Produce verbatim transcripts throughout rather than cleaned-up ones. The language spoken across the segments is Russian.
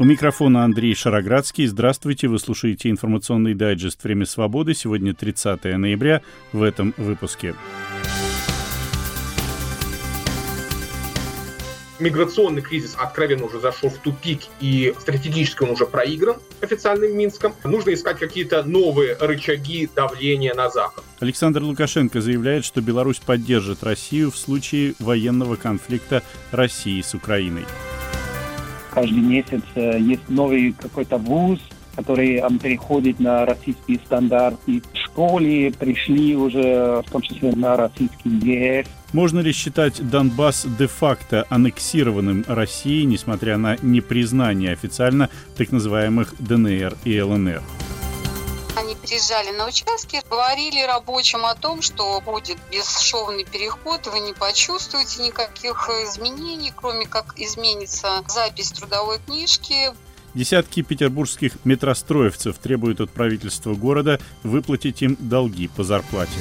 У микрофона Андрей Шароградский. Здравствуйте, вы слушаете информационный дайджест «Время свободы». Сегодня тридцатое ноября в этом выпуске. Миграционный кризис откровенно уже зашел в тупик, и стратегически он уже проигран официальным Минском. Нужно искать какие-то новые рычаги давления на Запад. Александр Лукашенко заявляет, что Беларусь поддержит Россию в случае военного конфликта России с Украиной. Каждый месяц есть новый какой-то вуз, который переходит на российские стандарты. В школе пришли уже, в том числе, на российский язык. Можно ли считать Донбасс де-факто аннексированным Россией, несмотря на непризнание официально так называемых ДНР и ЛНР? Они приезжали на участки, говорили рабочим о том, что будет бесшовный переход, вы не почувствуете никаких изменений, кроме как изменится запись трудовой книжки. Десятки петербургских метростроевцев требуют от правительства города выплатить им долги по зарплате.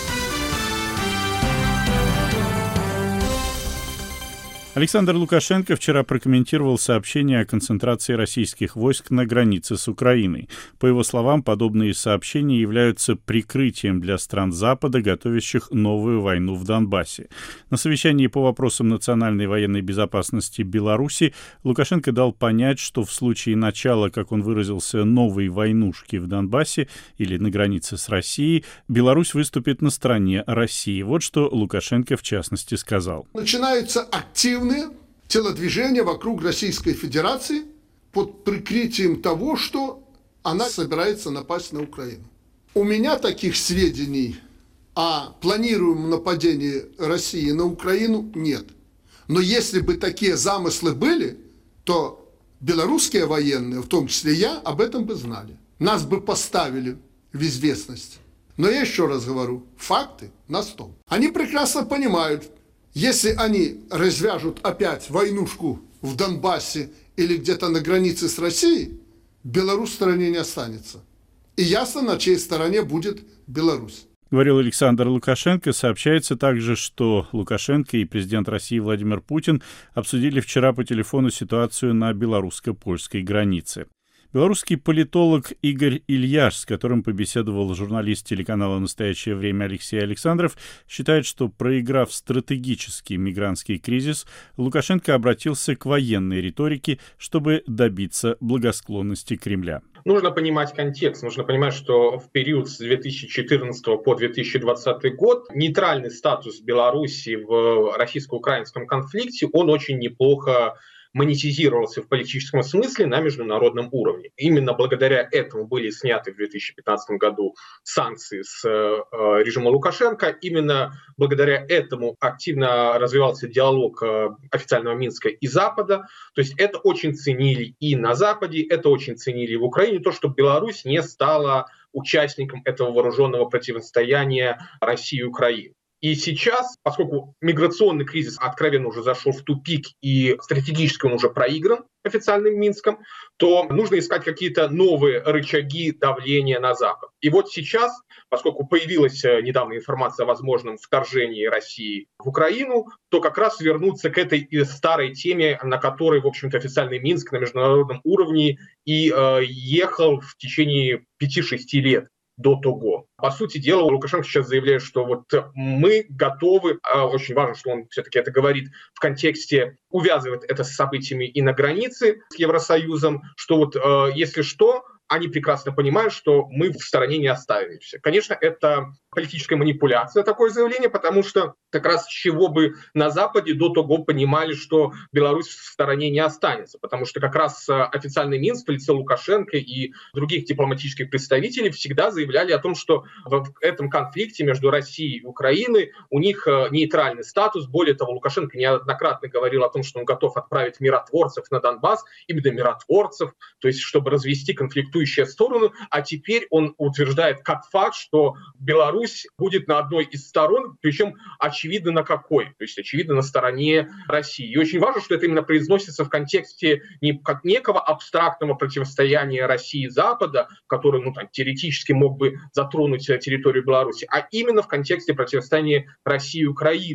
Александр Лукашенко вчера прокомментировал сообщение о концентрации российских войск на границе с Украиной. По его словам, подобные сообщения являются прикрытием для стран Запада, готовящих новую войну в Донбассе. На совещании по вопросам национальной военной безопасности Беларуси Лукашенко дал понять, что в случае начала, как он выразился, новой войнушки в Донбассе или на границе с Россией, Беларусь выступит на стороне России. Вот что Лукашенко в частности сказал. Начинаются активные телодвижения вокруг Российской Федерации под прикрытием того, что она собирается напасть на Украину. У меня таких сведений о планируемом нападении России на Украину нет. Но если бы такие замыслы были, то белорусские военные, в том числе я, об этом бы знали. Нас бы поставили в известность. Но я еще раз говорю, факты на стол. Они прекрасно понимают, если они развяжут опять войнушку в Донбассе или где-то на границе с Россией, Беларусь в стороне не останется. И ясно, на чьей стороне будет Беларусь. Говорил Александр Лукашенко. Сообщается также, что Лукашенко и президент России Владимир Путин обсудили вчера по телефону ситуацию на белорусско-польской границе. Белорусский политолог Игорь Ильяш, с которым побеседовал журналист телеканала «Настоящее время» Алексей Александров, считает, что, проиграв стратегический мигрантский кризис, Лукашенко обратился к военной риторике, чтобы добиться благосклонности Кремля. Нужно понимать контекст, нужно понимать, что в период с две тысячи четырнадцатого по две тысячи двадцатый год нейтральный статус Беларуси в российско-украинском конфликте, он очень неплохо монетизировался в политическом смысле на международном уровне. Именно благодаря этому были сняты в две тысячи пятнадцатом году санкции с э, режима Лукашенко. Именно благодаря этому активно развивался диалог э, официального Минска и Запада. То есть это очень ценили и на Западе, это очень ценили и в Украине, то, что Беларусь не стала участником этого вооруженного противостояния России и Украины. И сейчас, поскольку миграционный кризис откровенно уже зашел в тупик, и стратегически он уже проигран официальным Минском, то нужно искать какие-то новые рычаги давления на Запад. И вот сейчас, поскольку появилась недавно информация о возможном вторжении России в Украину, то как раз вернуться к этой старой теме, на которой, в общем-то, официальный Минск на международном уровне и э, ехал в течение пяти-шести лет. До того. По сути дела, Лукашенко сейчас заявляет, что вот мы готовы, очень важно, что он все-таки это говорит в контексте, увязывает это с событиями и на границе с Евросоюзом, что вот если что, они прекрасно понимают, что мы в стороне не оставимся. Конечно, это политическая манипуляция, такое заявление, потому что как раз с чего бы на Западе до того понимали, что Беларусь в стороне не останется, потому что как раз официальный Минск в лице Лукашенко и других дипломатических представителей всегда заявляли о том, что в этом конфликте между Россией и Украиной у них нейтральный статус. Более того, Лукашенко неоднократно говорил о том, что он готов отправить миротворцев на Донбасс, именно миротворцев, то есть чтобы развести конфликтующие стороны, а теперь он утверждает как факт, что Беларусь будет на одной из сторон, причем очевидно на какой, то есть очевидно на стороне России. И очень важно, что это именно произносится в контексте не как некого абстрактного противостояния России и Запада, который ну, там, теоретически мог бы затронуть территорию Беларуси, а именно в контексте противостояния России и Украины.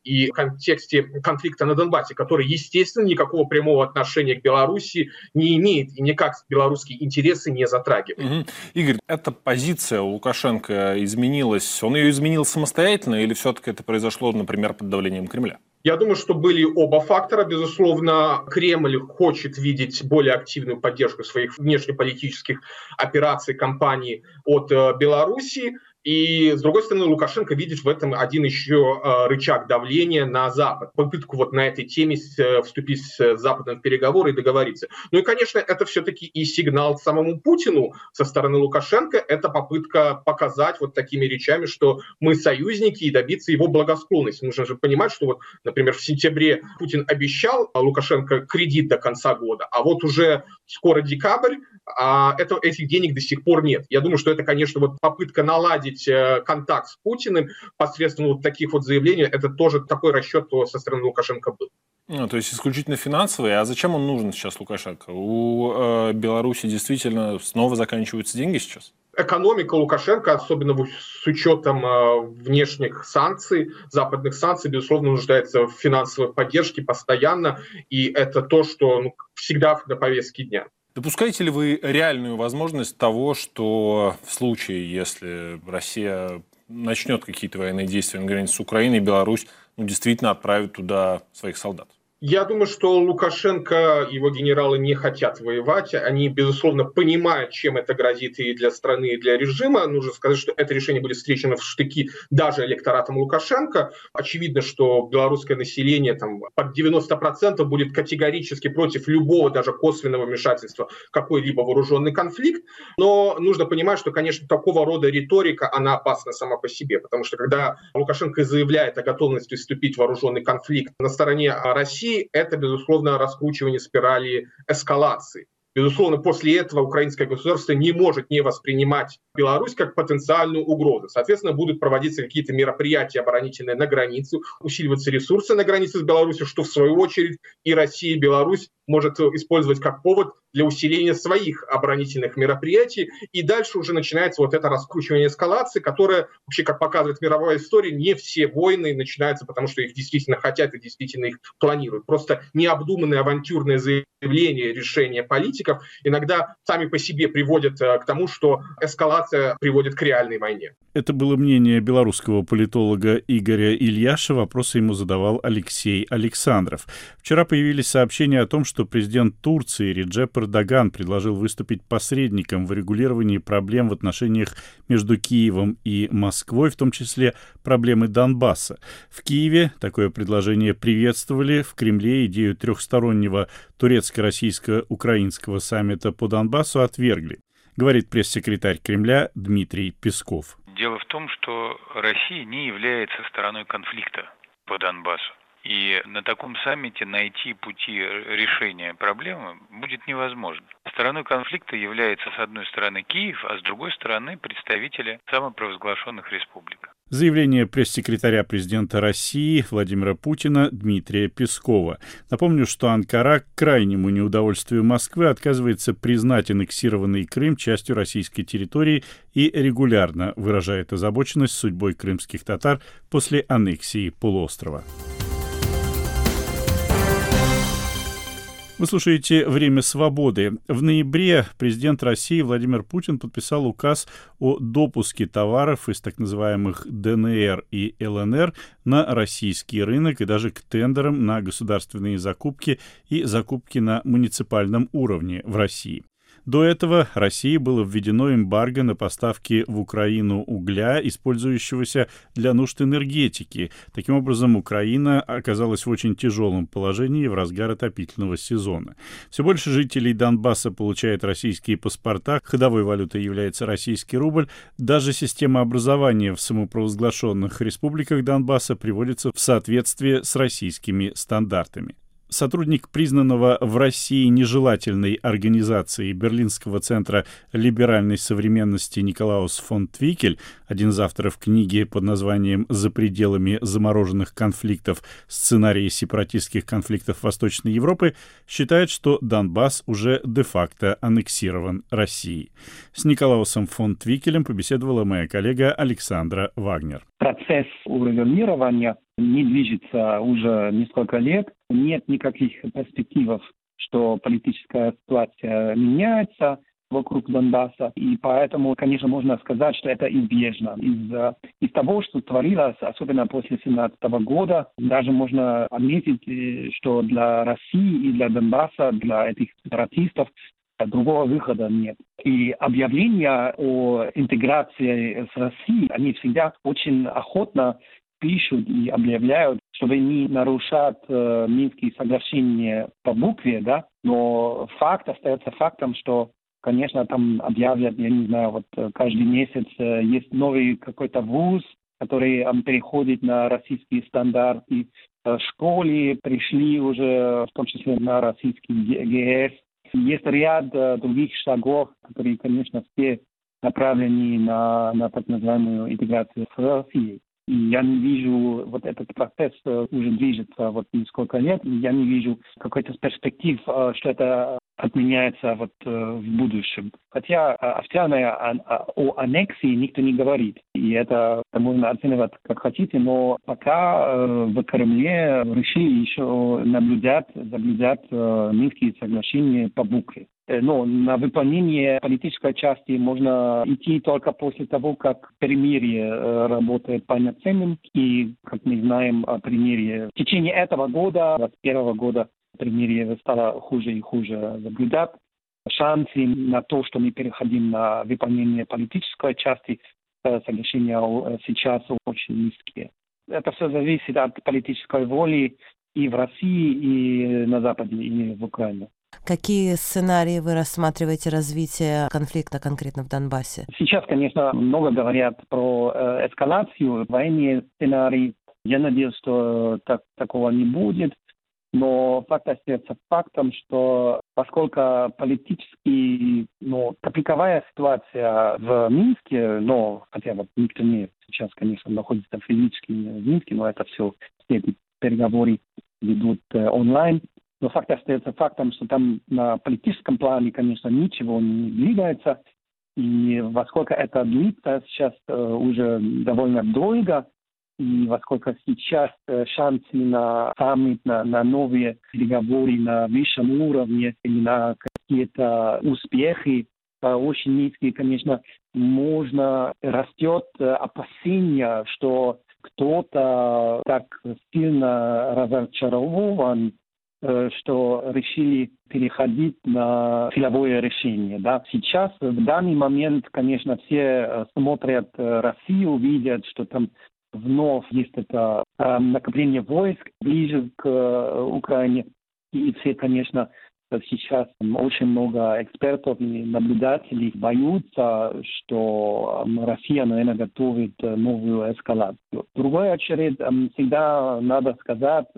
и в контексте конфликта на Донбассе, который, естественно, никакого прямого отношения к Беларуси не имеет и никак белорусские интересы не затрагивает. Угу. Игорь, эта позиция у Лукашенко изменилась, он ее изменил самостоятельно или все-таки это произошло, например, под давлением Кремля? Я думаю, что были оба фактора. Безусловно, Кремль хочет видеть более активную поддержку своих внешнеполитических операций, кампаний от Беларуси. И, с другой стороны, Лукашенко видит в этом один еще э, рычаг давления на Запад. Попытку вот на этой теме э, вступить с Западом в переговоры и договориться. Ну и, конечно, это все-таки и сигнал самому Путину со стороны Лукашенко. Это попытка показать вот такими речами, что мы союзники, и добиться его благосклонности. Нужно же понимать, что вот, например, в сентябре Путин обещал Лукашенко кредит до конца года, а вот уже скоро декабрь, а это, этих денег до сих пор нет. Я думаю, что это, конечно, вот попытка наладить э, контакт с Путиным посредством вот таких вот заявлений, это тоже такой расчет со стороны Лукашенко был. Ну, то есть исключительно финансовый. А зачем он нужен сейчас, Лукашенко? У э, Беларуси действительно снова заканчиваются деньги сейчас? Экономика Лукашенко, особенно с учетом э, внешних санкций, западных санкций, безусловно, нуждается в финансовой поддержке постоянно. И это то, что ну, всегда на повестке дня. Допускаете ли вы реальную возможность того, что в случае, если Россия начнет какие-то военные действия на границе с Украиной, Беларусь ну, действительно отправит туда своих солдат? Я думаю, что Лукашенко и его генералы не хотят воевать. Они, безусловно, понимают, чем это грозит и для страны, и для режима. Нужно сказать, что это решение будет встречено в штыки даже электоратом Лукашенко. Очевидно, что белорусское население там, под девяносто процентов будет категорически против любого даже косвенного вмешательства в какой-либо вооруженный конфликт. Но нужно понимать, что, конечно, такого рода риторика, она опасна сама по себе. Потому что когда Лукашенко заявляет о готовности вступить в вооруженный конфликт на стороне России, это, безусловно, раскручивание спирали эскалации. Безусловно, после этого украинское государство не может не воспринимать Беларусь как потенциальную угрозу. Соответственно, будут проводиться какие-то мероприятия оборонительные на границу, усиливаться ресурсы на границе с Беларусью, что в свою очередь и Россия, и Беларусь может использовать как повод для усиления своих оборонительных мероприятий. И дальше уже начинается вот это раскручивание эскалации, которое, вообще, как показывает мировая история, не все войны начинаются, потому что их действительно хотят и действительно их планируют. Просто необдуманные авантюрные заявления, решения политиков иногда сами по себе приводят к тому, что эскалация приводит к реальной войне. Это было мнение белорусского политолога Игоря Ильяша. Вопросы ему задавал Алексей Александров. Вчера появились сообщения о том, что президент Турции Реджеп Эрдоган предложил выступить посредником в регулировании проблем в отношениях между Киевом и Москвой, в том числе проблемы Донбасса. В Киеве такое предложение приветствовали, в Кремле идею трехстороннего турецко-российско-украинского саммита по Донбассу отвергли, говорит пресс-секретарь Кремля Дмитрий Песков. Дело в том, что Россия не является стороной конфликта по Донбассу. И на таком саммите найти пути решения проблемы будет невозможно. Стороной конфликта является, с одной стороны, Киев, а с другой стороны, представители самопровозглашенных республик. Заявление пресс-секретаря президента России Владимира Путина Дмитрия Пескова. Напомню, что Анкара к крайнему неудовольствию Москвы отказывается признать аннексированный Крым частью российской территории и регулярно выражает озабоченность судьбой крымских татар после аннексии полуострова. Вы слушаете «Время свободы». В ноябре президент России Владимир Путин подписал указ о допуске товаров из так называемых ДНР и ЛНР на российский рынок и даже к тендерам на государственные закупки и закупки на муниципальном уровне в России. До этого России было введено эмбарго на поставки в Украину угля, использующегося для нужд энергетики. Таким образом, Украина оказалась в очень тяжелом положении в разгар отопительного сезона. Все больше жителей Донбасса получают российские паспорта, ходовой валютой является российский рубль. Даже система образования в самопровозглашенных республиках Донбасса приводится в соответствие с российскими стандартами. Сотрудник признанного в России нежелательной организации Берлинского центра либеральной современности Николаус фон Твикель, один из авторов книги под названием «За пределами замороженных конфликтов. Сценарии сепаратистских конфликтов Восточной Европы», считает, что Донбасс уже де-факто аннексирован Россией. С Николаусом фон Твикелем побеседовала моя коллега Александра Вагнер. Процесс урегулирования не движется уже несколько лет. Нет никаких перспектив, что политическая ситуация меняется вокруг Донбасса. И поэтому, конечно, можно сказать, что это избежно. Из, из того, что творилось, особенно после две тысячи семнадцатого года, даже можно отметить, что для России и для Донбасса, для этих сепаратистов, другого выхода нет. И объявления о интеграции с Россией, они всегда очень охотно пишут и объявляют, чтобы не нарушать э, Минские соглашения по букве, да, но факт остается фактом, что, конечно, там объявят, я не знаю, вот каждый месяц э, есть новый какой-то вуз, который э, переходит на российские стандарты. В школе пришли уже, в том числе на российский ГЭС. Есть ряд э, других шагов, которые, конечно, все направлены на, на так называемую интеграцию с Россией. И я не вижу, вот этот процесс э, уже движется вот несколько лет, и я не вижу какой-то перспектив, э, что это отменяется вот э, в будущем. Хотя э, официально о, о аннексии никто не говорит. И это можно оценивать как хотите, но пока э, в Кремле решили еще наблюдать, наблюдать э, Минские соглашения по букве. Но на выполнение политической части можно идти только после того, как перемирие работает полноценным. И, как мы знаем о примере, в течение этого года, двадцать первого года, перемирие стало хуже и хуже наблюдать. Шансы на то, что мы переходим на выполнение политической части соглашения сейчас очень низкие. Это все зависит от политической воли и в России, и на Западе, и в Украине. Какие сценарии вы рассматриваете развития конфликта конкретно в Донбассе? Сейчас, конечно, много говорят про э, эскалацию, военные сценарии. Я надеюсь, что так, такого не будет. Но факт остается фактом, что поскольку политически, ну, тупиковая ситуация в Минске, но хотя вот никто не сейчас, конечно, находится физически в Минске, но это все, все эти переговоры ведут э, онлайн. Но факт остается фактом, что там на политическом плане, конечно, ничего не двигается. И во сколько это длится сейчас э, уже довольно долго, и во сколько сейчас э, шансы на саммит, на, на новые переговоры на высшем уровне, и на какие-то успехи э, очень низкие, конечно, можно растет э, опасение, что кто-то так сильно разочарован, что решили переходить на силовое решение. Да. Сейчас, в данный момент, конечно, все смотрят Россию, видят, что там вновь есть это э, накопление войск ближе к э, Украине. И все, конечно, сейчас очень много экспертов и наблюдателей боятся, что Россия, наверное, готовит новую эскалацию. В другой очередь, всегда надо сказать,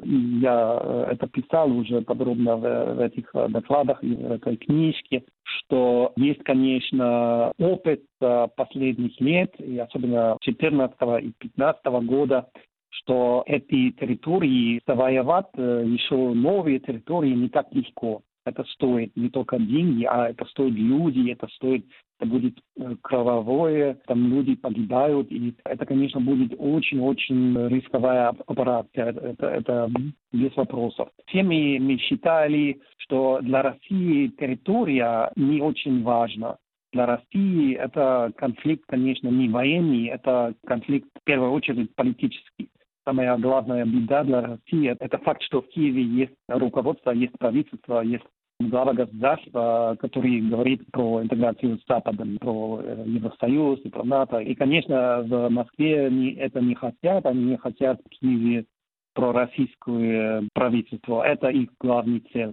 я это писал уже подробно в, в этих докладах и в этой книжке, что есть, конечно, опыт последних лет, и особенно две тысячи четырнадцатого и две тысячи пятнадцатого года, что эти территории завоевать, еще новые территории не так легко. Это стоит не только деньги, а это стоит люди, это стоит, это будет кровавое, там люди погибают, и это, конечно, будет очень-очень рисковая операция, это, это без вопросов. Все мы, мы считали, что для России территория не очень важна. Для России это конфликт, конечно, не военный, это конфликт, в первую очередь, политический. Самая главная беда для России – это факт, что в Киеве есть руководство, есть правительство, есть глава государства, который говорит про интеграцию с Западом, про Евросоюз и про НАТО. И, конечно, в Москве не, это не хотят, они не хотят в Киеве про российское правительство. Это их главная цель.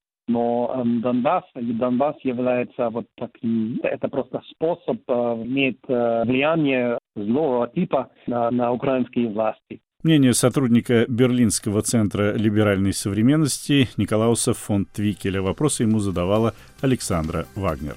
Но э, Донбасс, и Донбасс является вот таким, это просто способ э, иметь э, влияние злого типа на, на украинские власти. Мнение сотрудника Берлинского центра либеральной современности Николауса фон Твикеля. Вопросы ему задавала Александра Вагнер.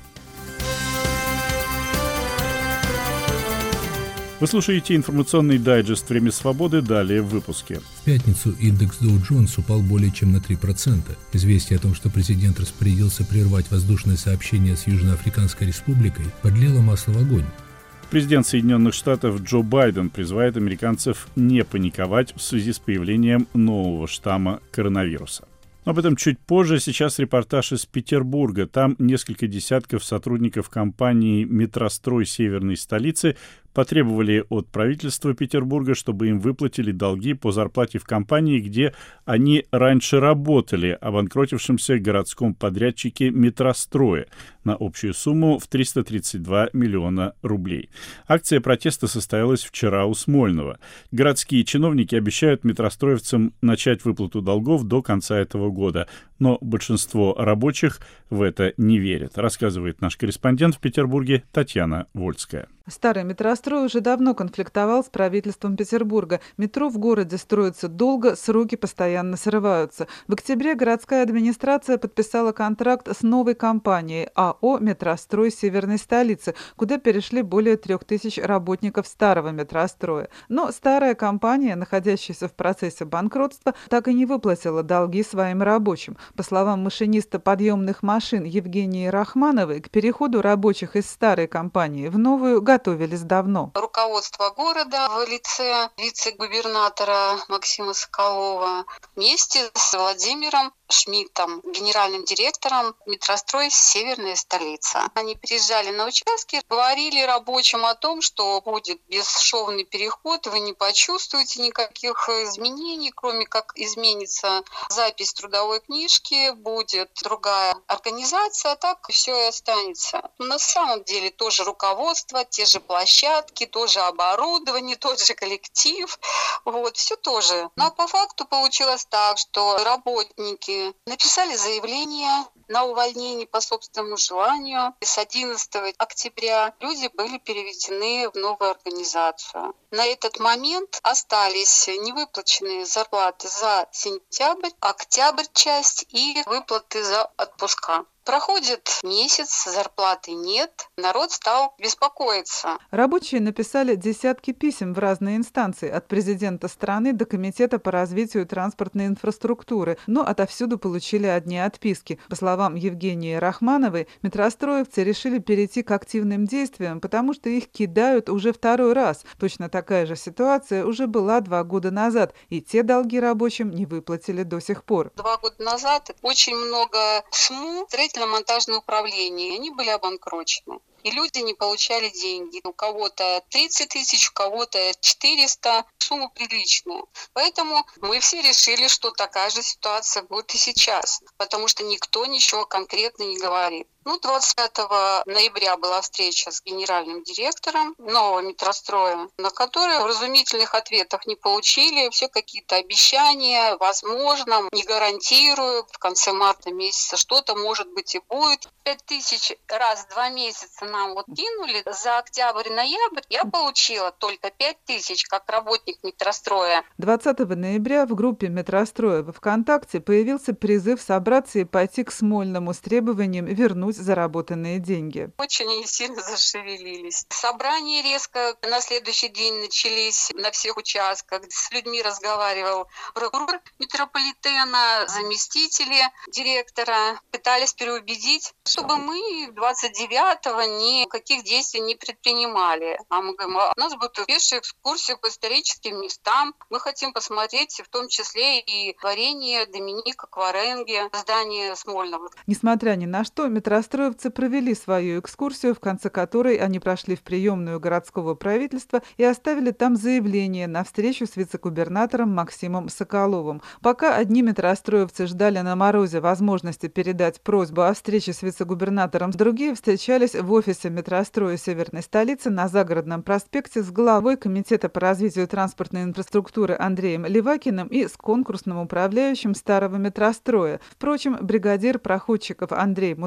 Вы слушаете информационный дайджест «Время свободы». Далее в выпуске. В пятницу индекс Dow Jones упал более чем на три процента. Известие о том, что президент распорядился прервать воздушное сообщение с Южноафриканской республикой, подлило масло в огонь. Президент Соединенных Штатов Джо Байден призывает американцев не паниковать в связи с появлением нового штамма коронавируса. Об этом чуть позже. Сейчас репортаж из Петербурга. Там несколько десятков сотрудников компании «Метрострой» северной столицы потребовали от правительства Петербурга, чтобы им выплатили долги по зарплате в компании, где они раньше работали, обанкротившемся городском подрядчике «Метростроя» на общую сумму в триста тридцать два миллиона рублей. Акция протеста состоялась вчера у Смольного. Городские чиновники обещают метростроевцам начать выплату долгов до конца этого года, но большинство рабочих в это не верят, рассказывает наш корреспондент в Петербурге Татьяна Вольская. Старый метрострой уже давно конфликтовал с правительством Петербурга. Метро в городе строится долго, сроки постоянно срываются. В октябре городская администрация подписала контракт с новой компанией АО «Метрострой» северной столицы, куда перешли более трех тысяч работников старого метростроя. Но старая компания, находящаяся в процессе банкротства, так и не выплатила долги своим рабочим. По словам машиниста подъемных машин Евгении Рахмановой, к переходу рабочих из старой компании в новую готовились давно. Руководство города в лице вице-губернатора Максима Соколова вместе с Владимиром Шмидтом, генеральным директором «Метрострой» северная столица. Они приезжали на участки, говорили рабочим о том, что будет бесшовный переход, вы не почувствуете никаких изменений, кроме как изменится запись трудовой книжки, будет другая организация, а так все и останется. Но на самом деле тоже руководство, те же площадки, тоже оборудование, тот же коллектив, вот, все тоже. Но по факту получилось так, что работники написали заявление на увольнение по собственному желанию. И с одиннадцатого октября люди были переведены в новую организацию. На этот момент остались невыплаченные зарплаты за сентябрь, октябрь часть и выплаты за отпуска. Проходит месяц, зарплаты нет, народ стал беспокоиться. Рабочие написали десятки писем в разные инстанции, от президента страны до Комитета по развитию транспортной инфраструктуры, но отовсюду получили одни отписки. По словам Евгении Рахмановой, метростроевцы решили перейти к активным действиям, потому что их кидают уже второй раз. Точно такая же ситуация уже была два года назад, и те долги рабочим не выплатили до сих пор. Два года назад очень много СМУ, строительно-монтажное управление, они были обанкрочены. И люди не получали деньги. У кого-то тридцать тысяч, у кого-то четыреста. Сумма приличная. Поэтому мы все решили, что такая же ситуация будет и сейчас. Потому что никто ничего конкретно не говорит. Ну, двадцать пятого ноября была встреча с генеральным директором нового метростроя, на которой вразумительных ответов не получили. Все какие-то обещания, возможно, не гарантирую. В конце марта месяца что-то, может быть, и будет. Пять тысяч раз в два месяца нам вот кинули. За октябрь-ноябрь я получила только пять тысяч как работник метростроя. двадцатого ноября в группе метростроя во ВКонтакте появился призыв собраться и пойти к Смольному с требованием вернуть заработанные деньги. Очень они сильно зашевелились. Собрания резко на следующий день начались на всех участках. С людьми разговаривал прокурор метрополитена, заместители директора. Пытались переубедить, чтобы мы двадцать девятого никаких действий не предпринимали. А мы говорим, у нас будет пешая экскурсия по историческим местам. Мы хотим посмотреть в том числе и творение Доминика Кваренги, здание Смольного. Несмотря ни на что, метростроевцы провели свою экскурсию, в конце которой они прошли в приемную городского правительства и оставили там заявление на встречу с вице-губернатором Максимом Соколовым. Пока одни метростроевцы ждали на морозе возможности передать просьбу о встрече с вице-губернатором, другие встречались в офисе метростроя северной столицы на Загородном проспекте с главой Комитета по развитию транспортной инфраструктуры Андреем Левакиным и с конкурсным управляющим старого метростроя. Впрочем, бригадир проходчиков Андрей Музалевский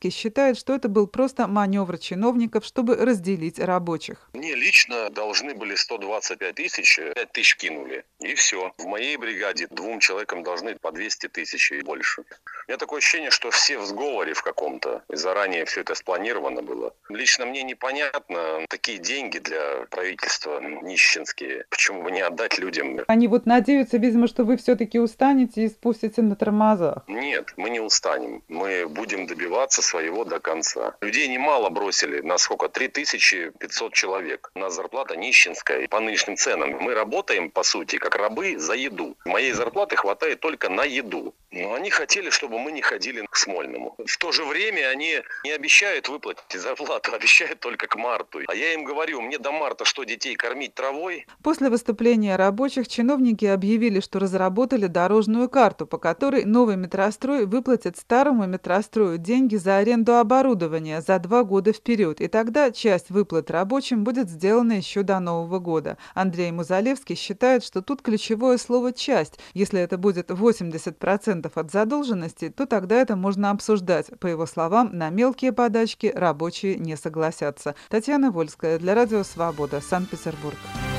Музалевский считает, что это был просто маневр чиновников, чтобы разделить рабочих. Мне лично должны были сто двадцать пять тысяч, пять тысяч кинули, и все. В моей бригаде двум человекам должны по двести тысяч и больше. У меня такое ощущение, что все в сговоре в каком-то, и заранее все это спланировано было. Лично мне непонятно, такие деньги для правительства нищенские, почему бы не отдать людям? Они вот надеются, видимо, что вы все-таки устанете и спустите на тормозах. Нет, мы не устанем. Мы будем добиваться своего до конца. Людей немало бросили, на сколько? три тысячи пятьсот человек. У нас зарплата нищенская. По нынешним ценам мы работаем, по сути, как рабы за еду. Моей зарплаты хватает только на еду. Но они хотели, чтобы мы не ходили к Смольному. В то же время они не обещают выплатить зарплату, обещают только к марту. А я им говорю, мне до марта что, детей кормить травой? После выступления рабочих чиновники объявили, что разработали дорожную карту, по которой новый метрострой выплатит старому метрострою деньги за аренду оборудования за два года вперед. И тогда часть выплат рабочим будет сделана еще до Нового года. Андрей Музалевский считает, что тут ключевое слово «часть». Если это будет восемьдесят процентов от задолженности, то тогда это можно обсуждать. По его словам, на мелкие подачки рабочие не согласятся. Татьяна Вольская для Радио Свобода, Санкт-Петербург.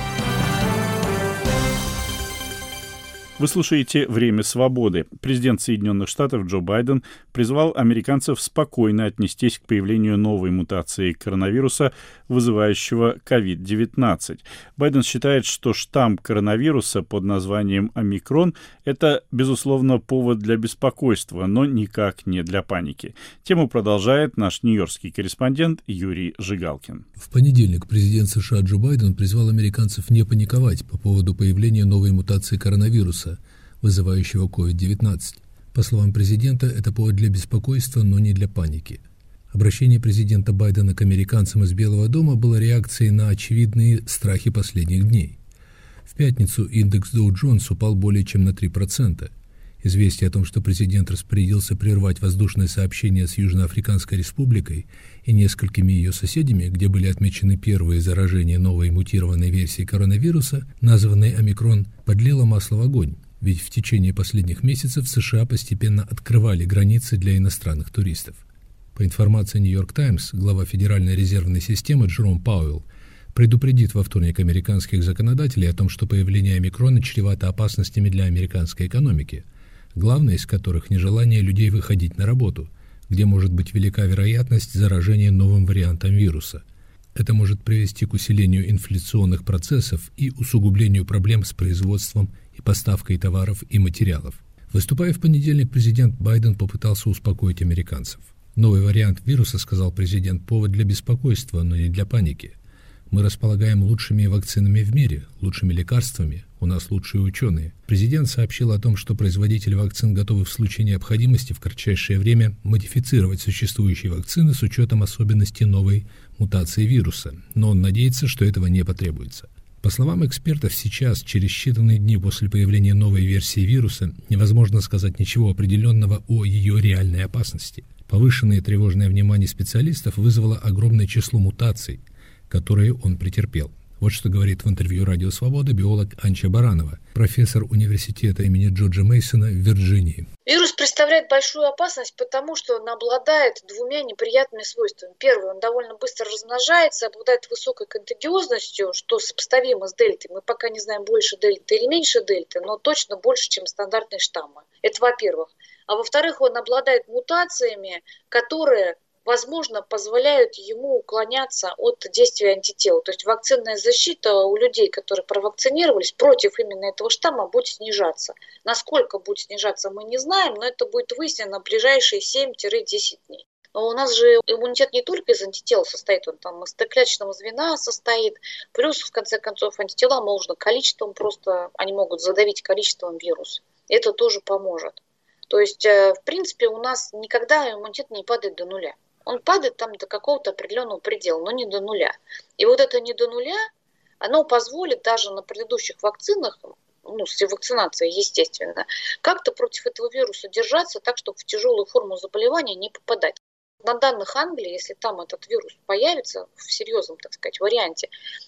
Вы слушаете «Время свободы». Президент Соединенных Штатов Джо Байден призвал американцев спокойно отнестись к появлению новой мутации коронавируса, вызывающего ковид девятнадцать. Байден считает, что штамм коронавируса под названием «Омикрон» — это, безусловно, повод для беспокойства, но никак не для паники. Тему продолжает наш нью-йоркский корреспондент Юрий Жигалкин. В понедельник президент США Джо Байден призвал американцев не паниковать по поводу появления новой мутации коронавируса, вызывающего ковид девятнадцать. По словам президента, это повод для беспокойства, но не для паники. Обращение президента Байдена к американцам из Белого дома было реакцией на очевидные страхи последних дней. В пятницу индекс Dow Jones упал более чем на три процента. Известие о том, что президент распорядился прервать воздушное сообщение с Южноафриканской республикой и несколькими ее соседями, где были отмечены первые заражения новой мутированной версией коронавируса, названной «Омикрон», подлило масло в огонь, ведь в течение последних месяцев США постепенно открывали границы для иностранных туристов. По информации Нью-Йорк Таймс, глава Федеральной резервной системы Джером Пауэлл предупредит во вторник американских законодателей о том, что появление омикрона чревато опасностями для американской экономики, главное из которых нежелание людей выходить на работу, где может быть велика вероятность заражения новым вариантом вируса. Это может привести к усилению инфляционных процессов и усугублению проблем с производством и поставкой товаров и материалов. Выступая в понедельник, президент Байден попытался успокоить американцев. Новый вариант вируса, сказал президент, повод для беспокойства, но не для паники. Мы располагаем лучшими вакцинами в мире, лучшими лекарствами, у нас лучшие ученые. Президент сообщил о том, что производители вакцин готовы в случае необходимости в кратчайшее время модифицировать существующие вакцины с учетом особенностей новой мутации вируса, но он надеется, что этого не потребуется. По словам экспертов, сейчас, через считанные дни после появления новой версии вируса, невозможно сказать ничего определенного о ее реальной опасности. Повышенное тревожное внимание специалистов вызвало огромное число мутаций, которые он претерпел. Вот что говорит в интервью «Радио Свобода» биолог Анча Баранова, профессор университета имени Джорджа Мейсона в Вирджинии. Вирус представляет большую опасность, потому что он обладает двумя неприятными свойствами. Первое, он довольно быстро размножается, обладает высокой контагиозностью, что сопоставимо с дельтой. Мы пока не знаем, больше дельты или меньше дельты, но точно больше, чем стандартные штаммы. Это во-первых. А во-вторых, он обладает мутациями, которые, возможно, позволяют ему уклоняться от действия антител. То есть вакцинная защита у людей, которые провакцинировались против именно этого штамма, будет снижаться. Насколько будет снижаться, мы не знаем, но это будет выяснено в ближайшие семь-десять дней. Но у нас же иммунитет не только из антител состоит, он там из Т-клеточного звена состоит. Плюс, в конце концов, антитела можно количеством просто, они могут задавить количеством вируса. Это тоже поможет. То есть, в принципе, у нас никогда иммунитет не падает до нуля. Он падает там до какого-то определенного предела, но не до нуля. И вот это не до нуля, оно позволит даже на предыдущих вакцинах, ну, с вакцинацией, естественно, как-то против этого вируса держаться так, чтобы в тяжелую форму заболевания не попадать. На данных Англии, если там этот вирус появится в серьезном, так сказать, варианте,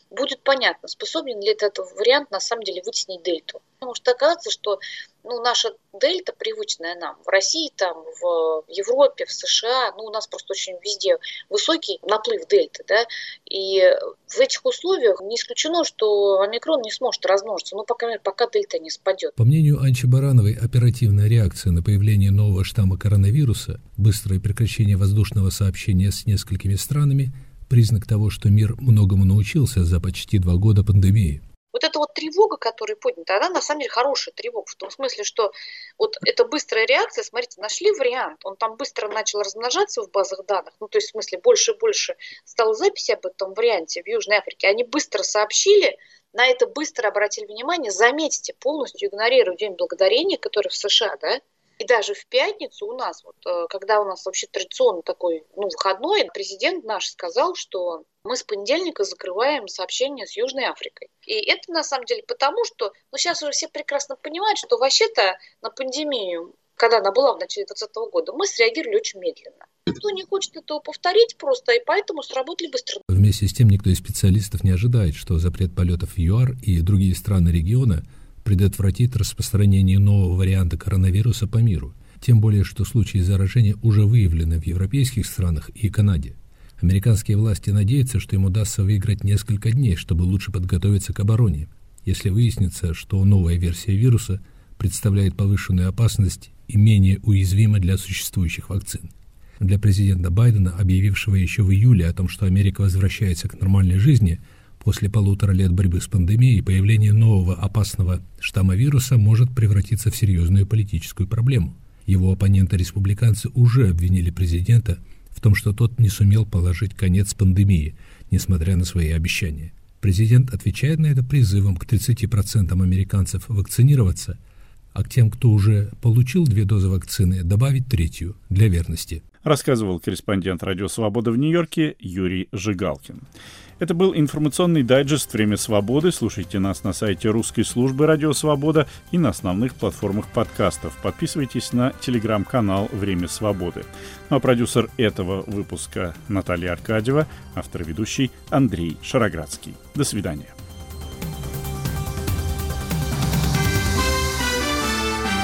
будет понятно, способен ли этот вариант на самом деле вытеснить дельту. Может оказаться, что ну, наша дельта, привычная нам, в России, там, в Европе, в США, ну, у нас просто очень везде высокий наплыв дельты, да, и в этих условиях не исключено, что омикрон не сможет размножиться, ну, пока, пока дельта не спадет. По мнению Анчи Барановой, оперативная реакция на появление нового штамма коронавируса, быстрое прекращение воздушного сообщения с несколькими странами – признак того, что мир многому научился за почти два года пандемии. Вот эта вот тревога, которая поднята, она на самом деле хорошая тревога, в том смысле, что вот эта быстрая реакция, смотрите, нашли вариант, он там быстро начал размножаться в базах данных, ну то есть в смысле больше и больше стало записи об этом варианте в Южной Африке, они быстро сообщили, на это быстро обратили внимание, заметьте, полностью игнорируя День Благодарения, который в США, да, и даже в пятницу у нас, вот, когда у нас вообще традиционно такой ну, выходной, президент наш сказал, что мы с понедельника закрываем сообщения с Южной Африкой. И это на самом деле потому, что ну, сейчас уже все прекрасно понимают, что вообще-то на пандемию, когда она была в начале двадцатого года, мы среагировали очень медленно. Никто не хочет этого повторить просто, и поэтому сработали быстро. Вместе с тем никто из специалистов не ожидает, что запрет полетов в ЮАР и другие страны региона предотвратит распространение нового варианта коронавируса по миру, тем более, что случаи заражения уже выявлены в европейских странах и Канаде. Американские власти надеются, что им удастся выиграть несколько дней, чтобы лучше подготовиться к обороне, если выяснится, что новая версия вируса представляет повышенную опасность и менее уязвима для существующих вакцин. Для президента Байдена, объявившего еще в июле о том, что Америка возвращается к нормальной жизни, после полутора лет борьбы с пандемией появление нового опасного штамма вируса может превратиться в серьезную политическую проблему. Его оппоненты-республиканцы уже обвинили президента в том, что тот не сумел положить конец пандемии, несмотря на свои обещания. Президент отвечает на это призывом к тридцати процентам американцев вакцинироваться, а к тем, кто уже получил две дозы вакцины, добавить третью для верности. Рассказывал корреспондент «Радио Свобода» в Нью-Йорке Юрий Жигалкин. Это был информационный дайджест «Время свободы». Слушайте нас на сайте русской службы «Радио Свобода» и на основных платформах подкастов. Подписывайтесь на телеграм-канал «Время свободы». Ну а продюсер этого выпуска Наталья Аркадьева, автор и ведущий Андрей Шароградский. До свидания.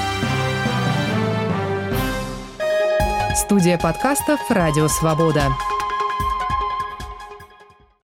Студия подкастов «Радио Свобода».